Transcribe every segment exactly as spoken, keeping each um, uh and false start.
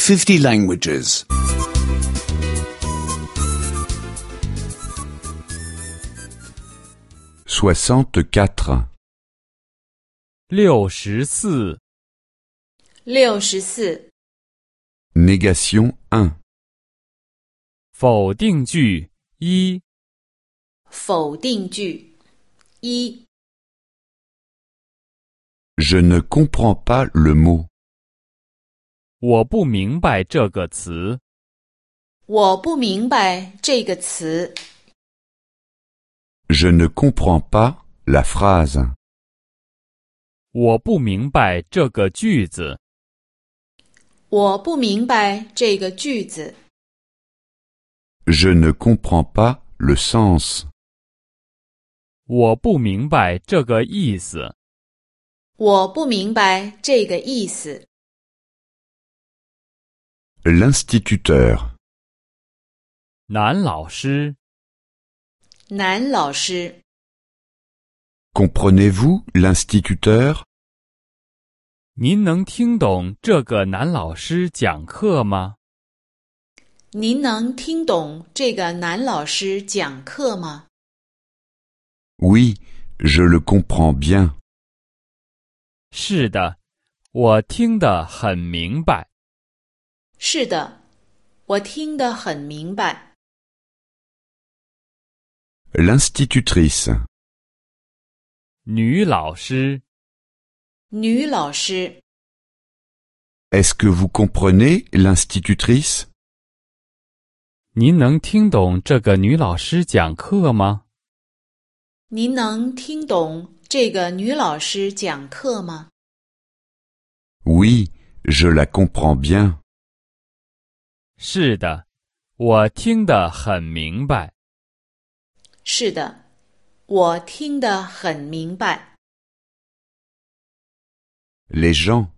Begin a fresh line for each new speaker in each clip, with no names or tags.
fifty languages.
64.
六十四，
六十四，
Négation un.
否定句一，
否定句一，
Je ne comprends pas le mot.
我不明白这个词。
我不明白这个词。
Je ne comprends pas la phrase.
我不明白这个句子。
我不明白这个句子。
Je ne comprends pas le sens.
我不明白这个意思。
我不明白这个意思。
L'instituteur.
男老师，
男老师，
Comprenez-vous l'instituteur?
您能听懂这个男老师讲课吗？
您能听懂这个男老师讲课吗？
Oui, je le comprends bien.
是的，我听得很明白。
是的，我听得很明白。
L'institutrice.
女老师，
女老师，
Est-ce que vous comprenez l'institutrice?
您能听懂这个女老师讲课吗？
您能听懂这个女老师讲课吗？
Oui, je la comprends bien.
是的，我听得很明白。
是的，我听得很明白。
Les gens.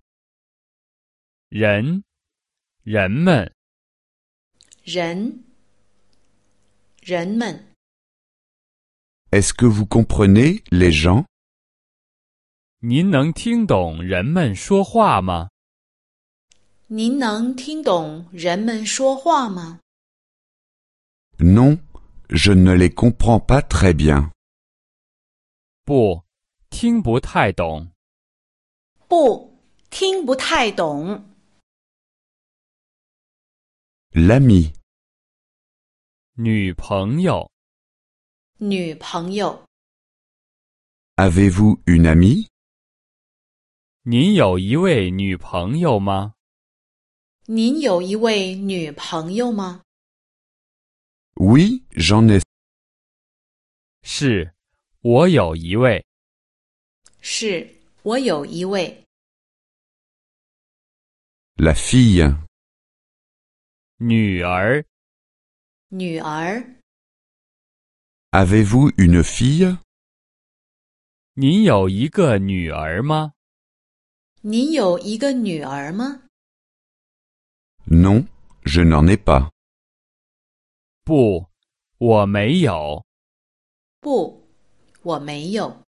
人，人们，
人，人们，
Est-ce que vous comprenez les gens?
您能听懂人们说话吗？
您能听懂人们说话吗？
Non, je ne les comprends pas très bien.
不，听不太懂。
不，听不太懂。
L'ami.
女朋友，
女朋友，
Avez-vous une amie?
您有一位女朋友吗？
您有一位女朋友吗？
Oui, j'en ai.
是，我有一位。
是，我有一位。
La fille.
女儿，
女儿，
Avez-vous une fille?
您有一个女儿吗？
您有一个女儿吗？
Non, je n'en ai pas.
不，我没有。
不，我没有。